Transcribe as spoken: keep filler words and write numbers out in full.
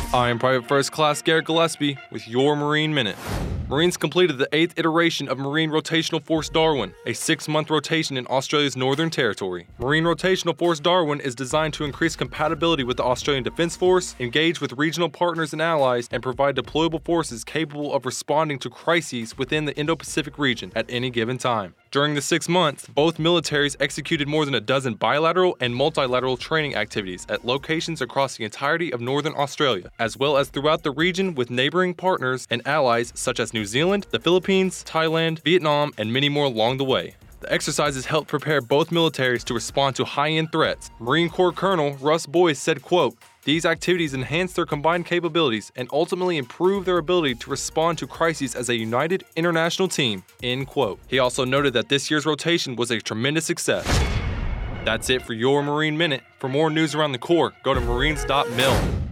I am Private First Class Garrett Gillespie with your Marine Minute. Marines completed the eighth iteration of Marine Rotational Force Darwin, a six-month rotation in Australia's Northern Territory. Marine Rotational Force Darwin is designed to increase compatibility with the Australian Defence Force, engage with regional partners and allies, and provide deployable forces capable of responding to crises within the Indo-Pacific region at any given time. During the six months, both militaries executed more than a dozen bilateral and multilateral training activities at locations across the entirety of Northern Australia, as well as throughout the region with neighboring partners and allies such as New Zealand, the Philippines, Thailand, Vietnam, and many more along the way. The exercises helped prepare both militaries to respond to high-end threats. Marine Corps Colonel Russ Boyce said, quote, "These activities enhance their combined capabilities and ultimately improve their ability to respond to crises as a united international team," end quote. He also noted that this year's rotation was a tremendous success. That's it for your Marine Minute. For more news around the Corps, go to marines dot mil.